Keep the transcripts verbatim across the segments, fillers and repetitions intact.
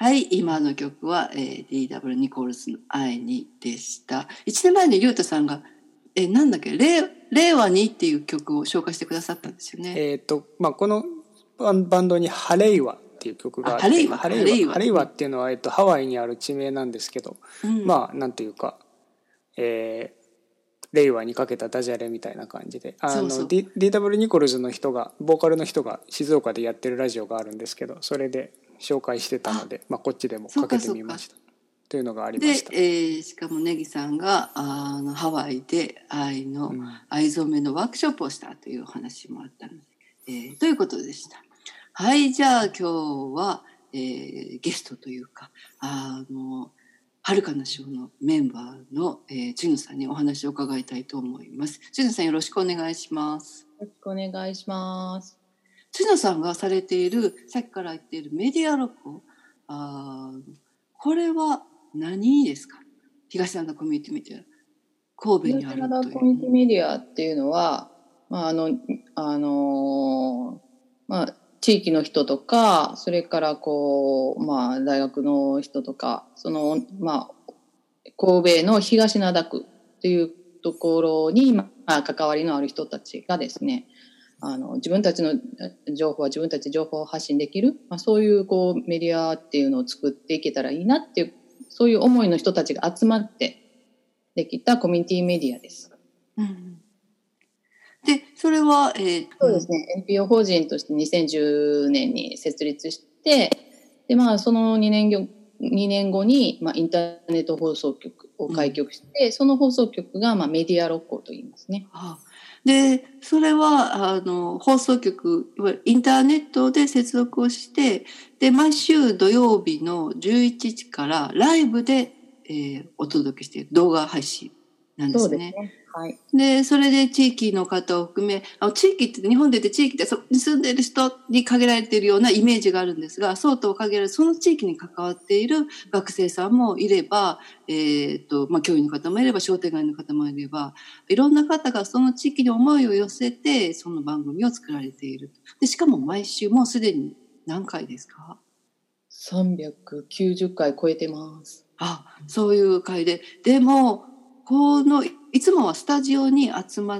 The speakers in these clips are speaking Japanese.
はい、今の曲は、えー、ディーダブリュー ニコルズの愛にでした。いちねんまえにりゅうたさんが、えー、なんだっけ、令令和にっていう曲を紹介してくださったんですよね。 えっと、まあ、このバンドにハレイワっていう曲があって、 ハレイワハレイワ、ハレイワっていうのは、えっと、ハワイにある地名なんですけど、うん、まあ、なんていうか、えー、令和にかけたダジャレみたいな感じで、あの、そうそう ディーダブリュー ニコルズの人が、ボーカルの人が静岡でやってるラジオがあるんですけど、それで紹介してたので、まあ、こっちでもかけてみました。というのがありました。 で、えー、しかもネギさんがあのハワイで愛の、うん、藍染めのワークショップをしたという話もあったので、えー、ということでした。はい、じゃあ今日は、えー、ゲストというか、あの、はるかな賞のメンバーの、えー、チヌさんにお話を伺いたいと思います。チヌさんよろしくお願いします。 よろしくお願いします。 チヌさんがされている、さっきから言っているメディアロック、あこれは何ですか？東灘コミュニティメディア、神戸にあるという。 東灘コミュニティメディアっていうのは、まあ、あの、あのー、まあ、地域の人とか、それからこう、まあ、大学の人とか、その、まあ、神戸の東灘区っていうところに、まあ、関わりのある人たちがですね、あの、自分たちの情報は自分たちで情報を発信できる、まあ、そういう、こう、メディアっていうのを作っていけたらいいなっていう、そういう思いの人たちが集まってできたコミュニティメディアです。 うん、で、それは、えー、 そうですね。エヌピーオー 法人としてにせんじゅうねんに設立して、で、まあ、そのにねんご、にねんごに、まあ、インターネット放送局を開局して、うん、その放送局が、まあ、メディア六甲と言いますね。 はあ、で、それは、あの、放送局、いわゆるインターネットで接続をして、で、毎週土曜日のじゅういちじからライブで、えー、お届けしている動画配信なんですね。そうですね。 はい。 で、それで地域の方を含め、あの地域って日本で言って地域ってそこに住んでいる人に限られているようなイメージがあるんですが、そうとは限らずその地域に関わっている学生さんもいれば、えっと、まあ、教員の方もいれば、商店街の方もいれば、いろんな方がその地域に思いを寄せて、その番組を作られている。で、しかも毎週もうすでに何回ですか？ さんびゃくきゅうじゅっかい超えてます。 あ、そういう回で。でも、この、いつもはスタジオに集まって、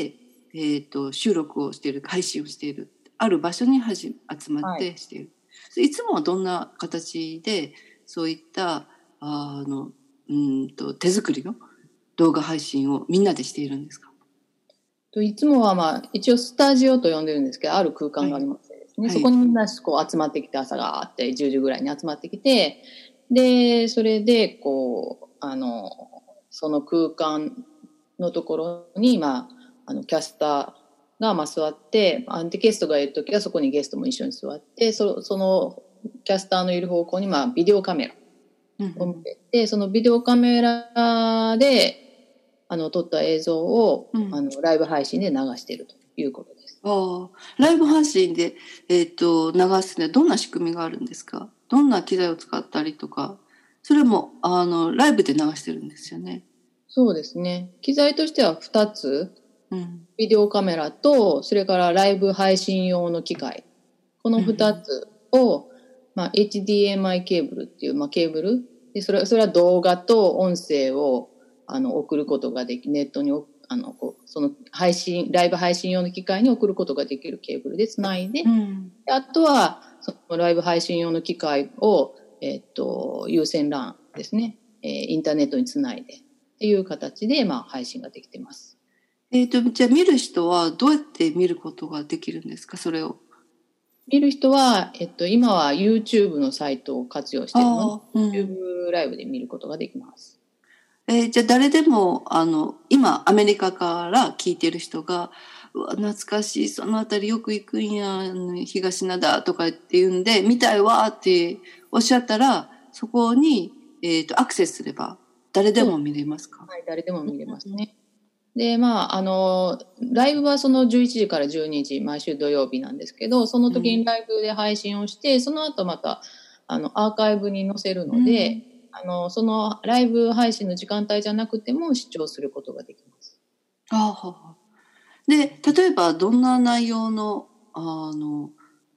えっと、収録をしている、配信をしている。ある場所にはじ集まってしている。はい、いつもはどんな形で、そういった、あの、うんと、手作りの動画配信をみんなでしているんですか？ いつもはまあ、一応スタジオと呼んでるんですけど、ある空間がありましてですね、はい、そこにみんなこう集まってきて、朝があってじゅうじぐらいに集まってきて、で、それで、こう、あの、その空間のところに、まあ、あの、キャスターが、まあ、座って、アンティゲストがいるときはそこにゲストも一緒に座って、そそのキャスターのいる方向に、まあ、ビデオカメラを向けて、うん、そのビデオカメラで、あの、撮った映像を、うん、あの、ライブ配信で流しているということです。 ああ、ライブ配信で、えっと、流すね、どんな仕組みがあるんですか？どんな機材を使ったりとか、それも、あの、ライブで流してるんですよね。 そうですね。機材としてはふたつ、うん、ビデオカメラと、それからライブ配信用の機械。このふたつを、うん、まあ、エイチディーエムアイ ケーブルっていう、まあ、ケーブルで、それ、それは動画と音声を、あの、送ることができ、ネットに、あの、こう、その配信、ライブ配信用の機械に送ることができるケーブルでつないで、うん、であとは、そのライブ配信用の機械を、えっと、有線 ラン ですね、えー、インターネットにつないで、っていう形で、まあ、配信ができてます。 えっと、じゃあ見る人はどうやって見ることができるんですか、それを。 見る人は、えっと、今は YouTube のサイトを活用しているので、うん、YouTube ライブで見ることができます。 えー、じゃあ誰でも、あの、今、アメリカから聞いてる人が、うわ、懐かしい、そのあたりよく行くんや、東灘とかって言うんで、見たいわっておっしゃったら、そこに、えっと、アクセスすれば、誰でも見れますか？ はい、誰でも見れますね。で、まあ、あの、ライブはそのじゅういちじからじゅうにじ、毎週土曜日なんですけど、その時にライブで配信をして、うん、その後また、あの、アーカイブに載せるので、うん、あの、そのライブ配信の時間帯じゃなくても視聴することができます。 ああ。で、例えばどんな内容の、あの、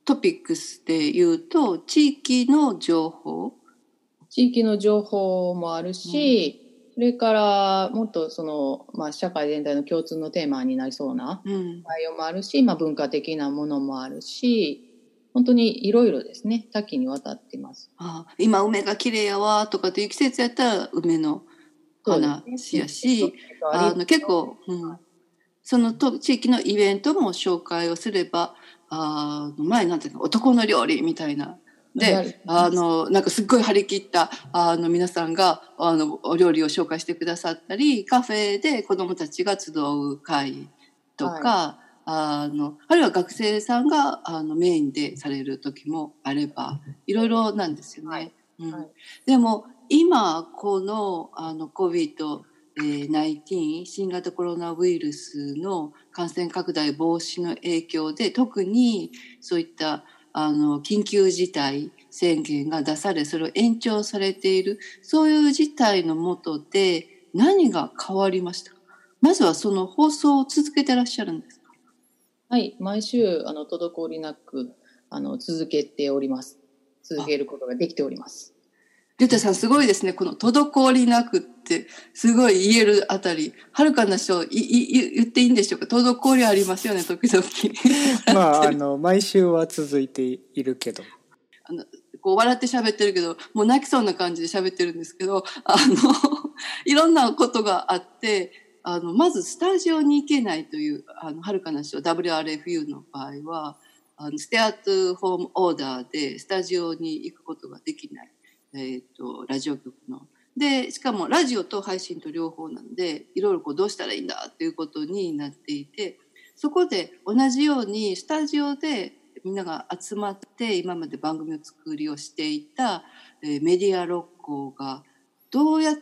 トピックスで言うと、地域の情報。 地域の情報もあるし、うんそれからもっとその、まあ、社会全体の共通のテーマになりそうな内容もあるし、うんまあ、文化的なものもあるし本当にいろいろですね多岐にわたっています。 ああ今梅が綺麗やわとかっていう季節やったら梅の話やし、ね、あの結構、うん、そのと地域のイベントも紹介をすればあ前なんていうの男の料理みたいなで、あの、なんかすっごい張り切った、あの、皆さんが、あの、お料理を紹介してくださったり、カフェで子供たちが集う会とか、はい、あの、あるいは学生さんが、あの、メインでされる時もあれば、いろいろなんですよね。はいうんはい、でも、今、この、あの、コビッドじゅうきゅう、新型コロナウイルスの感染拡大防止の影響で、特にそういったあの緊急事態宣言が出されそれを延長されているそういう事態の下で何が変わりましたか。まずはその放送を続けてらっしゃるんですか。 はい毎週あの滞りなくあの続けております続けることができております。 リュウタさんすごいですね。この滞りなくってすごい言えるあたりはるかな人いい言っていいんでしょうか。滞りありますよね時々 まああの毎週は続いているけどあのこう笑って喋ってるけどもう泣きそうな感じで喋ってるんですけどあのいろんなことがあってあのまずスタジオに行けないというあのはるかな人 ダブリューアールエフユー の場合はあのステイアットホームオーダーでスタジオに行くことができない。えー、とラジオ局のでしかもラジオと配信と両方なんでいろいろこうどうしたらいいんだっていうことになっていてそこで同じようにスタジオでみんなが集まって今まで番組を作りをしていた、えー、メディア六甲がどうやって、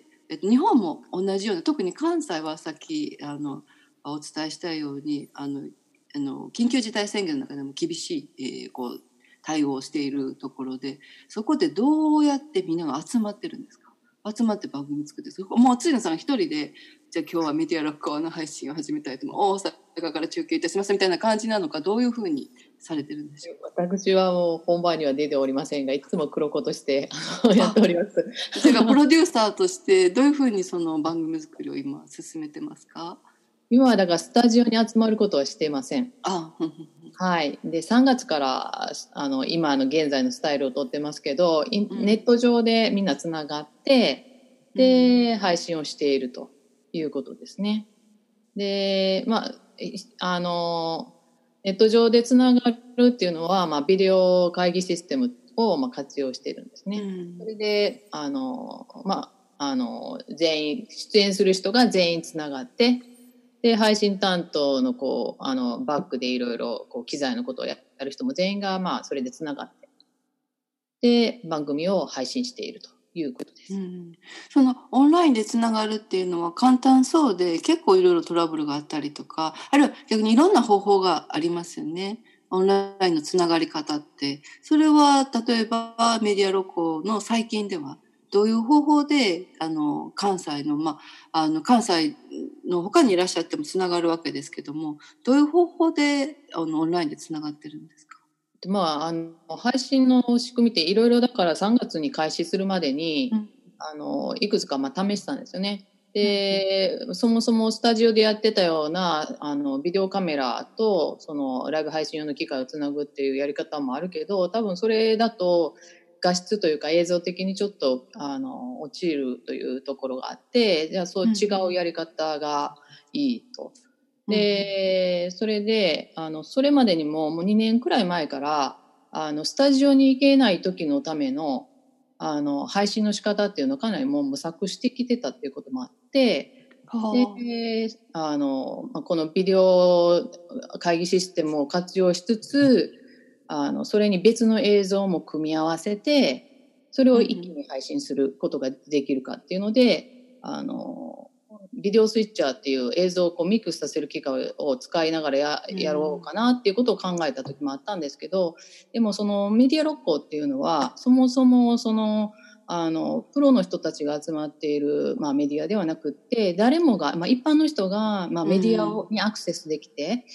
えっと、日本も同じような特に関西はさっきあのお伝えしたようにあのあの緊急事態宣言の中でも厳しい、えー、こう対応しているところでそこでどうやってみんなが集まってるんですか。集まって番組作ってもうついなさん一人でじゃあ今日はメディアロッカーの配信を始めたいと思う大阪から中継いたしますみたいな感じなのかどういうふうにされてるんでしょう。 私はもう本番には出ておりませんがいつも黒子としてやっております。 それがプロデューサーとしてどういうふうにその番組作りを今進めてますか。 今はだからスタジオに集まることはしていません。 あはい。で、さんがつからあの今の現在のスタイルをとってますけど、うん、ネット上でみんなつながってで、うん、配信をしているということですね。で、まああのネット上でつながるっていうのは、まあ、ビデオ会議システムをまあ活用しているんですね。うん、それであのまああの全員出演する人が全員つながって。で配信担当のこうあのバックでいろいろ機材のことをやる人も全員がまあそれでつながってで番組を配信しているということです。うん、 そのオンラインでつながるっていうのは簡単そうで結構いろいろトラブルがあったりとかあるいは逆にいろんな方法がありますよね。オンラインのつながり方ってそれは例えばメディアロコの最近ではどういう方法であの関西のまああの関西の他にいらっしゃってもつながるわけですけどもどういう方法であのオンラインでつながってるんですか。 まあ、あの配信の仕組みっていろいろだからさんがつに開始するまでに、うん、あのいくつかまあ試したんですよね。で、うん、そもそもスタジオでやってたようなあのビデオカメラとそのライブ配信用の機械をつなぐっていうやり方もあるけど多分それだと画質というか映像的にちょっとあの落ちるというところがあってじゃあそう違うやり方がいいと。うん、でそれであのそれまでにももうにねんくらい前からあのスタジオに行けない時のためのあの配信の仕方っていうのをかなりもう模索してきてたっていうこともあってであのこのビデオ会議システムを活用しつつあのそれに別の映像も組み合わせてそれを一気に配信することができるかっていうので、うん、あのビデオスイッチャーっていう映像をこうミックスさせる機械を使いながら や, やろうかなっていうことを考えた時もあったんですけどでもそのメディア六甲っていうのはそもそもそのあのプロの人たちが集まっている、まあ、メディアではなくって誰もが、まあ、一般の人が、まあ、メディアを、にアクセスできて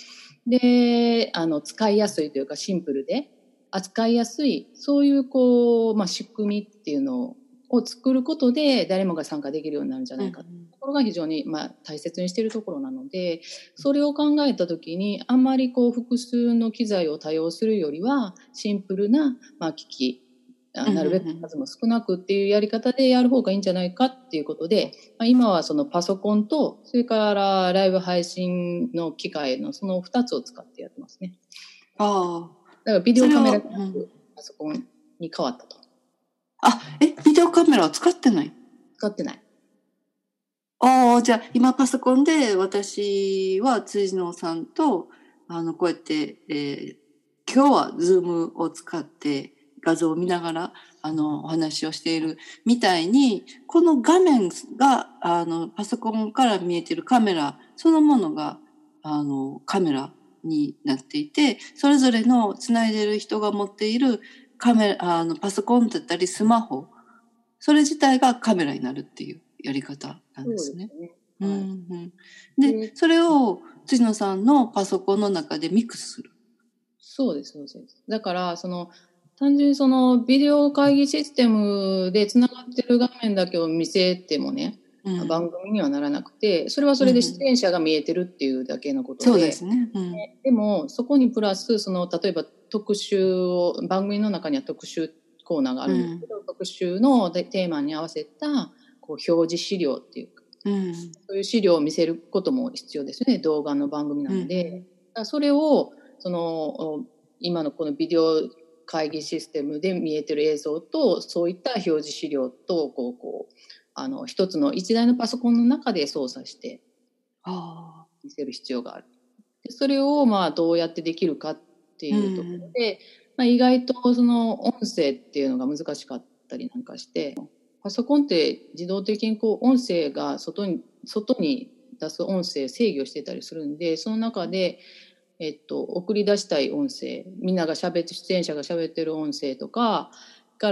で、あの、使いやすいというかシンプルで、扱いやすい、そういうこう、まあ、仕組みっていうのを作ることで、誰もが参加できるようになるんじゃないかというところが非常に、まあ、大切にしているところなので、それを考えたときに、あんまりこう、複数の機材を多用するよりは、シンプルな、まあ、機器、なるべく数も少なくっていうやり方でやる方がいいんじゃないかっていうことで、まあ、今はそのパソコンと、それからライブ配信の機械のその二つを使ってやってますね。 ああ。 だからビデオカメラがパソコンに変わったと。 あ、え、ビデオカメラは使ってない？ 使ってない。 ああ、じゃあ今パソコンで私は辻野さんと、あの、こうやって、えー、今日はズームを使って画像を見ながら、あの、お話をしているみたいに、この画面が、あの、パソコンから見えているカメラ、そのものが、あの、カメラになっていて、それぞれの繋いでいる人が持っているカメラ、あの、パソコンだったりスマホ、それ自体がカメラになるっていうやり方なんですね。そうですね。はい、うんうん、で、それを辻野さんのパソコンの中でミックスする。 そうです、そうです。だから、その、単純にそのビデオ会議システムで繋がってる画面だけを見せてもね、うん、番組にはならなくて、それはそれで出演者が見えてるっていうだけのことで。 そうですね。うん、 でも、そこにプラス、その、例えば特集を、番組の中には特集コーナーがあるんですけど、うん、特集のテーマに合わせた、こう、表示資料っていうか、うん、そういう資料を見せることも必要ですよね、動画の番組なので。うん、だからそれを、その、今のこのビデオ会議システムで見えてる映像と、そういった表示資料と、こう、こう、あの、一つの一台のパソコンの中で操作して、見せる必要がある。でそれを、まあ、どうやってできるかっていうところで、うん、まあ、意外とその音声っていうのが難しかったりなんかして、パソコンって自動的にこう音声が外に、外に出す音声制御してたりするんで、その中で、えっと、送り出したい音声、みんなが喋って、出演者が喋ってる音声とか、から、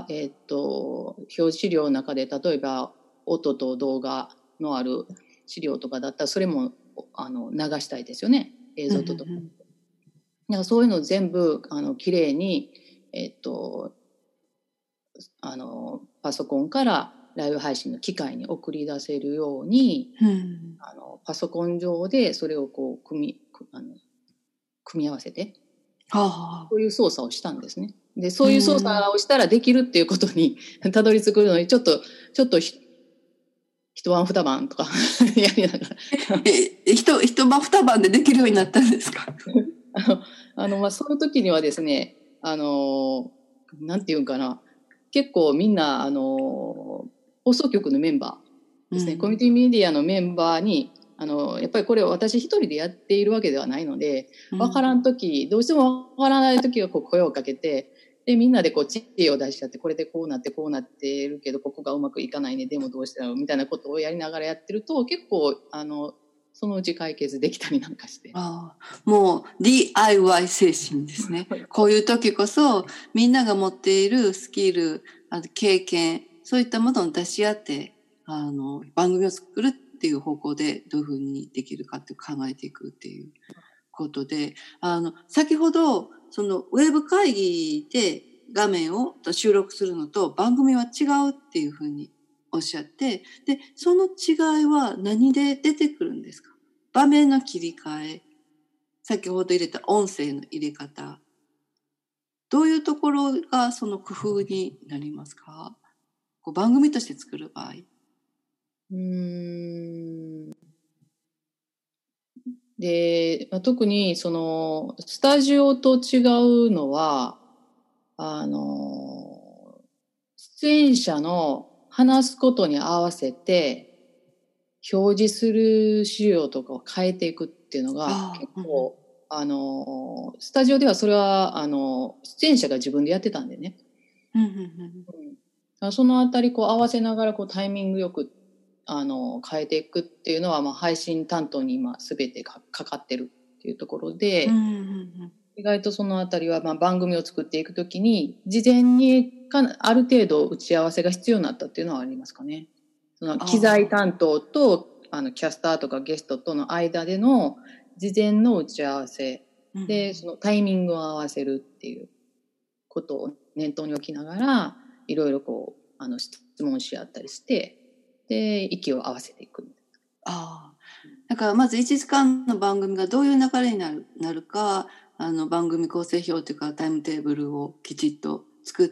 えっと、表示資料の中で、例えば音と動画のある資料とかだったら、それもあの流したいですよね、映像とともに。だからそういうのを全部あのきれいに、えっと、あのパソコンからライブ配信の機械に送り出せるように、うん、あのパソコン上でそれをこう組みあの組み合わせて、はあ、そういう操作をしたんですね。で、そういう操作をしたらできるっていうことにたどり着くのにちょっとちょっとひ一晩二晩とかやりながらえ、一一晩二晩でできるようになったんですか？ あの、あのまあ、その時にはですね、あのなんていうんかな、結構みんなあの放送局のメンバーですね、うん、コミュニティメディアのメンバーにあのやっぱりこれを私一人でやっているわけではないので、わからん時、どうしてもわからない時はこう声をかけて、でみんなでこう知恵を出しちゃって、これでこうなってこうなってるけどここがうまくいかないね、でもどうしたのみたいなことをやりながらやってると、結構あのそのうち解決できたりなんかして。 ああ、もう ディーアイワイ 精神ですね。こういう時こそみんなが持っているスキル、あの経験、そういったものを出し合ってあの番組を作るっていう方向でどういうふうにできるかって考えていくっていうことで、あの先ほどそのウェブ会議で画面を収録するのと番組は違うっていうふうにおっしゃって、でその違いは何で出てくるんですか？場面の切り替え、先ほど入れた音声の入れ方、どういうところがその工夫になりますか？こう番組として作る場合。 うーんで、特にそのスタジオと違うのは、あの出演者の話すことに合わせて表示する資料とかを変えていくっていうのが結構、あ、うん、あのスタジオではそれはあの出演者が自分でやってたんでね、うんうんうん、そのあたりこう合わせながらこうタイミングよくあの変えていくっていうのは、まあ、配信担当に今全て か, かかってるっていうところで、うんうんうん、意外とそのあたりは、まあ、番組を作っていくときに事前にかある程度打ち合わせが必要になったっていうのはありますかね。その機材担当とあのキャスターとかゲストとの間での事前の打ち合わせで、そのタイミングを合わせるっていうことを念頭に置きながら、いろいろこう、あの、質問し合ったりして、で、息を合わせていく。 ああ。だからまずいちじかんの番組がどういう流れになる、なるか、あの、番組構成表というかタイムテーブルをきちっと作って、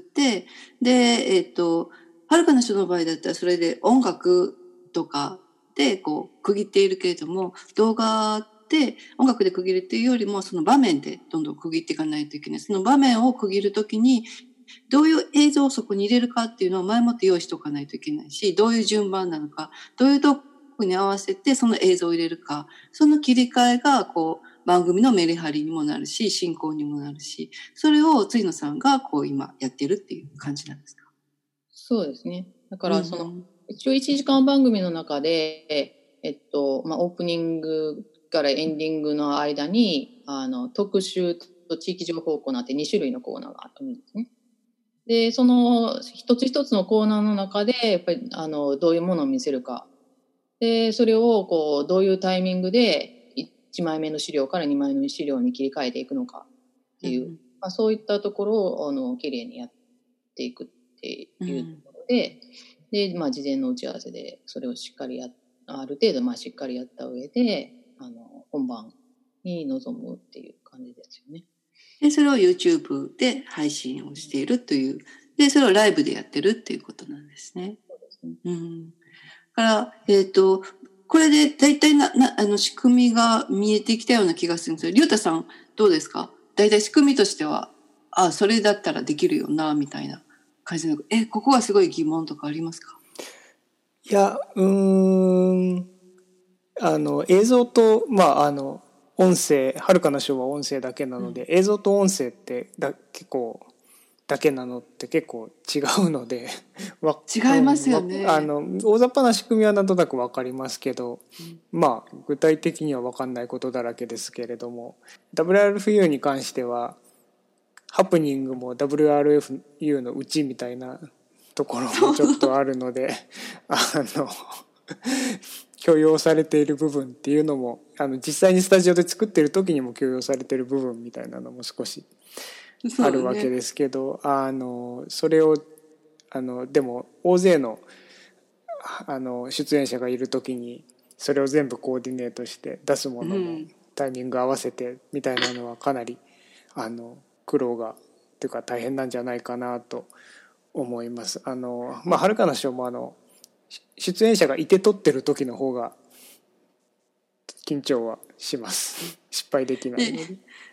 で、えっと、はるかの人の場合だったらそれで音楽とかでこう区切っているけれども、動画で音楽で区切るっていうよりもその場面でどんどん区切っていかないといけない。その場面を区切るときにどういう映像をそこに入れるかっていうのを前もって用意しておかないといけないし、どういう順番なのか、どういうとこに合わせてその映像を入れるか、その切り替えがこう番組のメリハリにもなるし、進行にもなるし、それを辻野さんがこう今やってるっていう感じなんですか？ そうですね。だからその、うん、一応いちじかん番組の中で、えっと、まあ、オープニングからエンディングの間に、あの、特集と地域情報コーナーってに種類のコーナーがあるんですね。で、その一つ一つのコーナーの中で、やっぱり、あの、どういうものを見せるか。で、それを、こう、どういうタイミングで、いちまいめの資料からにまいめの資料に切り替えていくのかっていう、うん、まあ、そういったところを、あの、きれいにやっていくっていうところで、うん、で、まあ、事前の打ち合わせで、それをしっかりや、ある程度、まあ、しっかりやった上で、あの、本番に臨むっていう感じですよね。 で、それを YouTube で配信をしているという、で、それをライブでやってるっていうことなんですね。 そうですね。 うん。から、えっと、これで大体な、な、あの、仕組みが見えてきたような気がするんですよ。りゅうたさん、どうですか？大体仕組みとしては、あ、それだったらできるよな、みたいな感じの、え、ここはすごい疑問とかありますか？ いや、うーん、あの、映像と、まあ、あの、音声、はるかな賞は音声だけなので、うん、映像と音声ってだ結構だけなのって結構違うので違いますよね。 あの大雑把な仕組みはなんとなく分かりますけど、うん、まあ具体的には分かんないことだらけですけれども、 ダブリューアールエフユー に関してはハプニングも ダブリューアールエフユー のうちみたいなところもちょっとあるのであの許容されている部分っていうのも、あの実際にスタジオで作ってる時にも許容されている部分みたいなのも少しあるわけですけど、ね、あのそれをあのでも大勢のあの出演者がいる時にそれを全部コーディネートして出すものもタイミング合わせてみたいなのはかなりあの苦労がというか大変なんじゃないかなと思います。あのまあはるかな賞もあの出演者がいて撮ってる時の方が緊張はします。失敗できないので。